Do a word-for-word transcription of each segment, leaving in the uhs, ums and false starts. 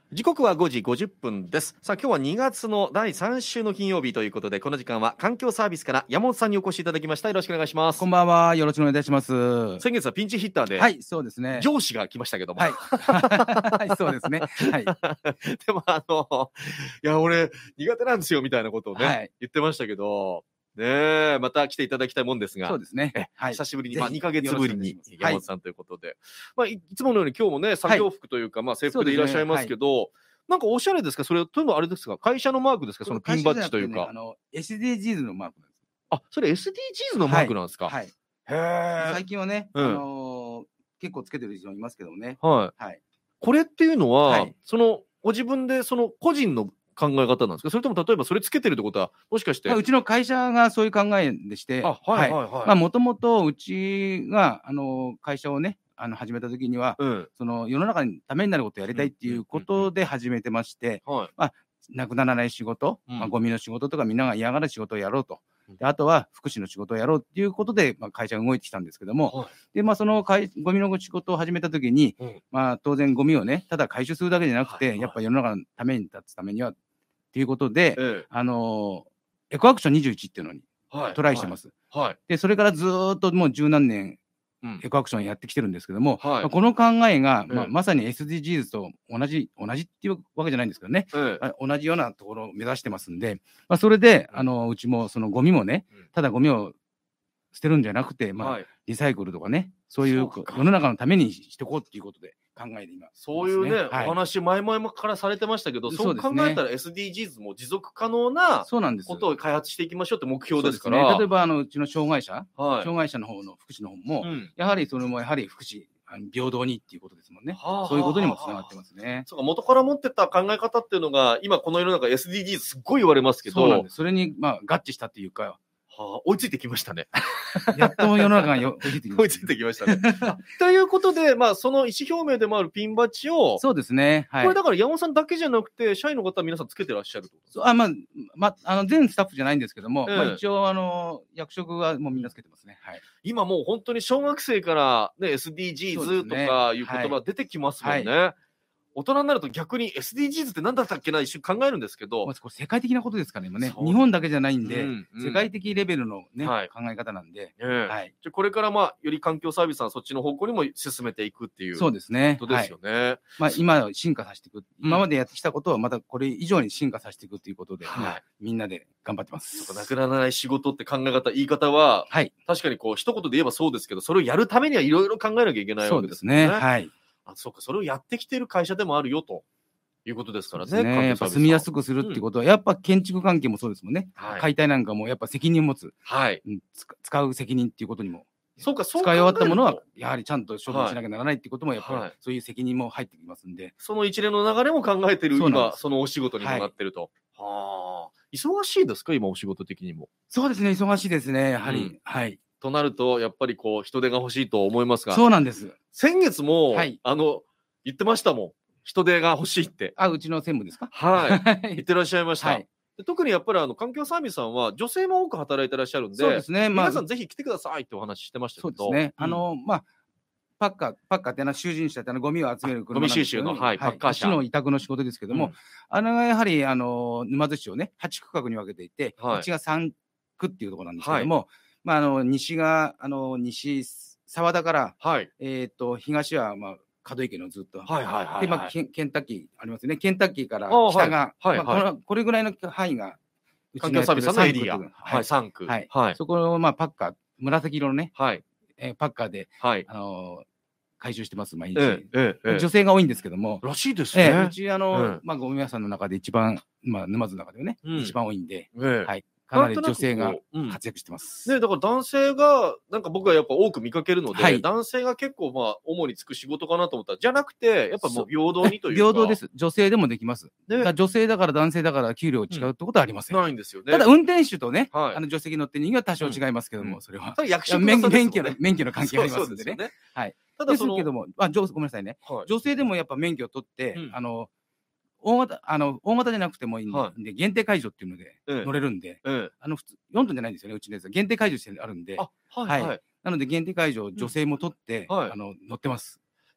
時刻はごじごじゅっぷんです。さあ、今日はにがつのだいさん週の金曜日ということで、この時間は環境サービスから山本さんにお越しいただきました。よろしくお願いします。 こんばんは、よろしくお願いいたします。 先月はピンチヒッターで、 はい、そうですね。 上司が来ましたけども、 はい、はい、そうですね。はい。 でもあのいや俺苦手なんですよみたいなことをね、 はい、 言ってましたけど。ねえ、また来ていただきたいもんですが、 そうですね。 はい、久しぶりに、まあ、 ぜひにかげつぶりによろしくお願いします山本さんということで、まあ、いいつものように今日もね作業服というか、まあ、制服でいらっしゃいますけど、なんかおしゃれですか？それというのはあれですか？会社のマークですか？そのピンバッジというか。 あの エスディージーズ のマークなんです。 あ、それ エスディージーズ のマークなんですか？ はい。 へえ。 最近はね、 うん、 あのー、結構つけてる人いますけどもね。 はい。 はい。 これっていうのは、 はい、 そのご自分でその個人の考え方なんですか？それとも例えばそれつけてるってことはもしかして、 まあ、うちの会社がそういう考えでして、 あ、はいはいはい。 まあもともとうちがあの会社をねあの始めた時には、 うん、 その世の中にためになることをやりたいっていうことで始めてまして、 はい、 まあなくならない仕事、 うん、 まあゴミの仕事とかみんなが嫌がる仕事をやろうと。 うん、 であとは福祉の仕事をやろうっていうことで、まあ、会社が動いてきたんですけども、 はい、 でまあそのかいゴミの仕事を始めた時に、 うん、 まあ当然ゴミをねただ回収するだけじゃなくて、 はいはい、 やっぱ世の中のために立つためにはっていうことで、 ええ、 あのエコアクションにじゅういちっていうのにはい、 トライしてます。 はい、はい、 で、それからずーっともう十何年うん、 エコアクションやってきてるんですけども、 はい、 まあ、この考えが、まあ、 ええ、 まさに エスディージーズ と同じ同じっていうわけじゃないんですけどね、 ええ、 あ同じようなところを目指してますんで、まあ、それで、 うん、 あのうちもそのゴミもね、 うん、 ただゴミを捨てるんじゃなくて、まあ、 はい、 リサイクルとかね、そういうそうか。 世の中のためにしていこうっていうことで考えて今そういうね、 はい、 お話前々からされてましたけど、そう考えたら エスディージーズ も持続可能なそうなんです。 ことを開発していきましょうって目標ですかね、 ら。 例えばあのうちの障害者、 はい、 障害者の方の福祉の方も、 うん、 やはりそれもやはり福祉あの平等にっていうことですもんね。 はあ、 そういうことにもつはあはあながってますね。 そうか、元から持ってた考え方っていうのが、今この世の中 エスディージーズ すっごい言われますけど、 そうなんです。それにまあ合致したっていうか、 はあ、追いついてきましたね。 やっと世の中がよ追いついてきま追いついしたね。 てきましたね。ということで、まあ、その意思表明でもあるピンバッジを、 そうですね。はい。 これだから山本さんだけじゃなくて、社員の方は皆さんつけてらっしゃるってことですか？ そうあまあまあの全スタッフじゃないんですけども、 ええまあ一応あの役職はもうみんなつけてますね。はい。 今もう本当に小学生から、ね、エスディージーズ とかいう言葉出てきますもんね。 は大人になると逆に エスディージーズ って何だったっけな一瞬考えるんですけど、 まずこれ世界的なことですからね、今ね。 そう日本だけじゃないんで、 うんうん世界的レベルのね、 はい考え方なんで、 ええはい。 じゃあこれからまあより環境サービスさんそっちの方向にも進めていくっていうそうですね。 ことですよね。 まあ、今進化させていく、今までやってきたことをまたこれ以上に進化させていくということで、 はい今みんなで頑張ってます。 そうかなくならない仕事って考え方言い方は、 はい、 確かにこう一言で言えばそうですけど、それをやるためにはいろいろ考えなきゃいけないそわけでもんうですすね。はい。 あ、そうか、それをやってきてる会社でもあるよということですからね。 そうですね。やっぱ住みやすくするっていうこことは、やっぱ建築関係もそうですもんね。 はい解体なんかもやっぱ責任を持つ、 はい。 うん、つか使う責任っていうことにも。 そうか、そう使い終わったものは考やはりちゃんと処分しなきゃならないっていうこともやっぱり、 はいそういう責任も入ってきますんで。 その一連の流れも考えてる今、 そうなんですそのお仕事にもなってると。はあ。忙しいですか今お仕事的にも。 そうですね。忙しいですね。やはり、 うんはい。 となると、やっぱりこう、人手が欲しいと思いますが、 そうなんです。 先月も、 はいあの、言ってましたもん。人手が欲しいって。 あ、うちの専務ですか。 はい。言い。 ってらっしゃいました。 はい。 で特にやっぱりあの環境サービスさんは女性も多く働いてらっしゃるんで、 そうですね。まあ皆さんぜひ来てくださいってお話ししてましたけど。 そうですね。 うんあの、まあ、パッカー、パッカーっていうのは囚人車ってあのゴミを集める車なんですけどゴミ収集のはいパッカー車うちの委託の仕事ですけども、 うんあのやはりあの沼津市をね、はち区画に分けていて、 はいうちがさん区っていうところなんですけども、まああの西があの西沢田からはい。 えっと東はまあ門池のずっと。 はいはいはい。 でまあケンケンタッキーありますね。ケンタッキーからああ北が、 はいはいまあこのこれぐらいの範囲がうち環境サービスさんのエリア。 やってるはい、さん区。 はい。 はい。 そこをまあパッカー紫色のね、 はい。 えーパッカーではい。 あの回収してます毎日。 ええ、ええ、 女性が多いんですけども、 らしいですええうね。 ちあの、 うんまあゴミ屋さんの中で一番、まあ沼津の中でね、 うん一番多いんで、 ええはい、かなり女性がなんとなくこううん活躍してます。 ね、だから男性が、なんか僕はやっぱ多く見かけるので、 はい男性が結構まあ、主につく仕事かなと思ったら、じゃなくて、やっぱもう平等にというか。 平等で。す。女性でもできます。 ねだから女性だから男性だから給料違うってことはありません。 ないんですよね。 ただ運転手とね、 はいあの助手席乗ってる人間は多少違いますけども、 うんそれは。 それ役いや職の差ですもんね免許の免許の関係ありますんでね。 そうそうですよね。 はい。 ただその、 ですけども、あ、女ごめんなさいね。 はい女性でもやっぱ免許を取って、 うんあの大型あの大型じゃなくてもいいんで、 は限定解除っていうのでええ乗れるんで、 ええ。 あの普通よんトンじゃないんですよね、うちのやつは限定解除してあるんで、 あ、はいはい。 なので限定解除を女性も取って、 はいあの乗ってます。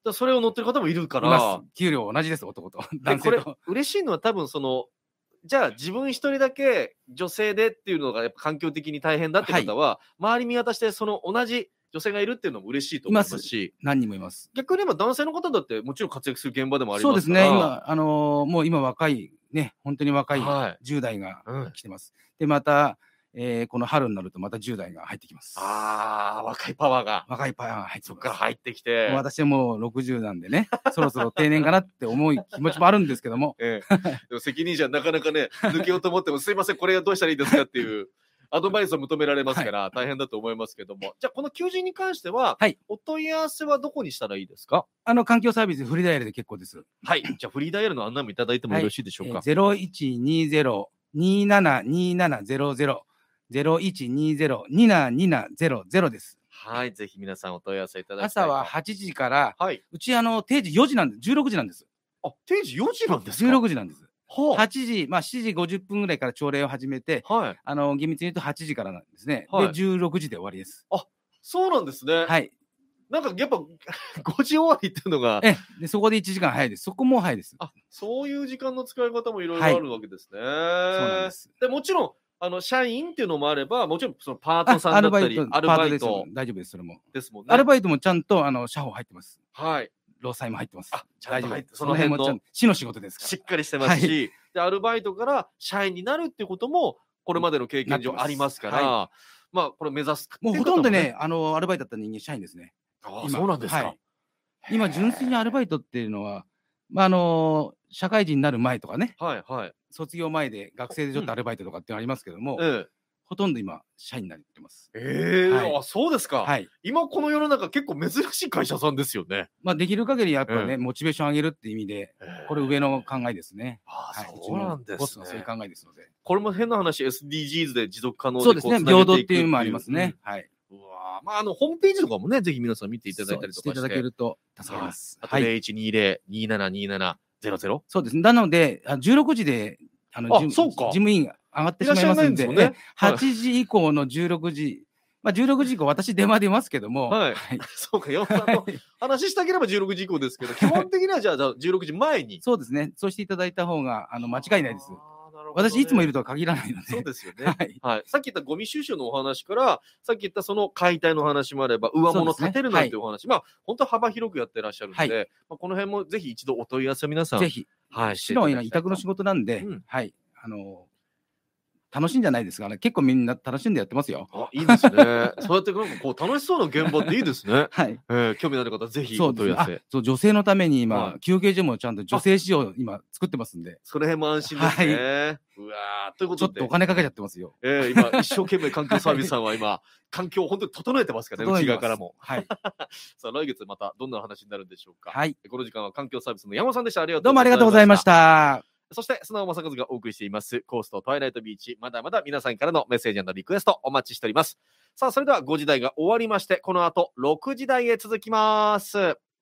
だそれを乗ってる方もいるかいまら。 す。給料同じです、男と。 で、これ男性と。 嬉しいのは多分その、じゃあ自分一人だけ女性でっていうのがやっぱ環境的に大変だって方は、周り見渡してその同じ女性がいるっていうのも嬉しいと思いますし、 何人もいます。 逆に言えば男性の方だってもちろん活躍する現場でもありそうますから。 ですね。今、あのーもう今若い、ね、本当に若いはいじゅう代がうん来てます。で、また、えーこの春になるとまたじゅう代が入ってきます。 ああ、若いパワーが若いパワーが入ってきます。 そっから入ってきて。 私はもうろくじゅうなんでね、そろそろ定年かなって思う気持ちもあるんですけども、 ええ、でも責任者なかなかね、抜けようと思っても、すいません、これはどうしたらいいですかっていうアドバイスを求められますから、大変だと思いますけども。じゃあ、この求人に関しては、 はいお問い合わせはどこにしたらいいですか？ あの、環境サービスフリーダイヤルで結構です。 はい。じゃあ、フリーダイヤルの案内もいただいてもよろしいでしょうか？ ゼロいちにゼロ にななにななゼロゼロ ゼロいちにゼロ にななにななゼロゼロです。 はい。ぜひ皆さんお問い合わせいただきたいと。 朝ははちじから、 はい。 うちあの、定時よじなんで、じゅうろくじなんです。 あ、定時よじなんですか？ じゅうろくじなんです。 ははちじ、まあしちじごじゅっぷんぐらいから朝礼を始めて、 あ。はい。 あの、厳密に言うとはちじからなんですね。 はいで、じゅうろくじで終わりです。 そうなんですね。 はい。 なんかやっぱごじ終わりっていうのが、 えで、そこでいちじかん早いです。そこも早いです。 あ、そういう時間の使い方もいろいろあるわけですね。 そうなんです。 で、もちろん、あの、社員っていうのもあれば、もちろんそのパートさんあアだったり、 ルバイト、 アルパートですバイト大丈夫です、それも。 ですもんね。 アルバイトもちゃんと、あの、社保入ってます。 はい。 労災も入ってます。 あ、ちゃんと入って、そそのの辺の辺もちゃんと、市の仕事ですから。 しっかりしてますし、 はで、アルバイトから社員になるっていうことも、これまでの経験上ありますから、 なまあ、これ目指すっていもうほ方もとんどね、あの、アルバイトだった人間、社員ですね。 ああ、 今そうなんですか。 はい今、純粋にアルバイトっていうのは、まあ、あの、社会人になる前とかね、 はいはい。 卒業前で学生でちょっとアルバイトとかっていうのありますけども、 えほとんど今、社員になってます。 え。ええ、 はいあ、そうですか。 はい。 今この世の中結構珍しい会社さんですよね。 まあ、できる限りやっぱね、 えモチベーション上げるっていう意味で、これ上の考えですね。 ああ、 はい、 そうなんですね。 ボスのそういう考えですので。 これも変な話、エスディージーズ で持続可能でそうですね、 こつなげ平等っていういくのもありますね。はい。 うん。うわーまあ、あの、ホームページとかもね、ぜひ皆さん見ていただいたりとかして。 そうしていただけると助かります。 あとはい。 ゼロいちにゼロ にななにななゼロゼロ。 そうですね。なので、あじゅうろくじで、あの、 あ事務そうか事務員が上がってしまいますんいらっしゃらないんで、 ですよねえはちじ以降のじゅうろくじ、まあ、じゅうろくじ以降、私、電話出ますけども、 はい。そうか、山本さんの話したければじゅうろくじ以降ですけど、基本的にはじゃあ、じゃあじゅうろくじまえに。 そうですね。そうしていただいた方が、あの、間違いないです。 あーなるほどね私、いつもいるとは限らないので。 そうですよね。 はい。 はい。さっき言ったゴミ収集のお話から、さっき言ったその解体の話もあれば、上物立てるなんていうお話、まあ、本当幅広くやってらっしゃるので、 はいまあ、この辺もぜひ一度お問い合わせ皆さん、 ぜひ。 はい、 もちろん今、委託の仕事。 事なんで、 うんはい。あの、楽しいんじゃないですかね。結構みんな楽しんでやってますよ。 あ、いいですね。そうやってなんかこう楽しそうな現場っていいですね。 はい。 えー、興味のある方、ぜひそうですね。あお問い合わせ。 そう、女性のために今、 はい休憩所もちゃんと女性仕様今作ってますんで、 その辺も安心ですね。うわーということで。 ちょっとお金かけちゃってますよ。 えー、今、一生懸命環境サービスさんは今、環境を本当に整えてますからね、内側からも。 はい。 さあ、来月またどんな話になるんでしょうか。 はい。 この時間は環境サービスの山本さんでした。ありがとうどうもありがとうございまし。た。 そして、砂尾正和がお送りしています、コーストトワイライトビーチ。まだまだ皆さんからのメッセージ&リクエストお待ちしております。さあ、それではごじ台が終わりまして、この後ろくじ台へ続きます。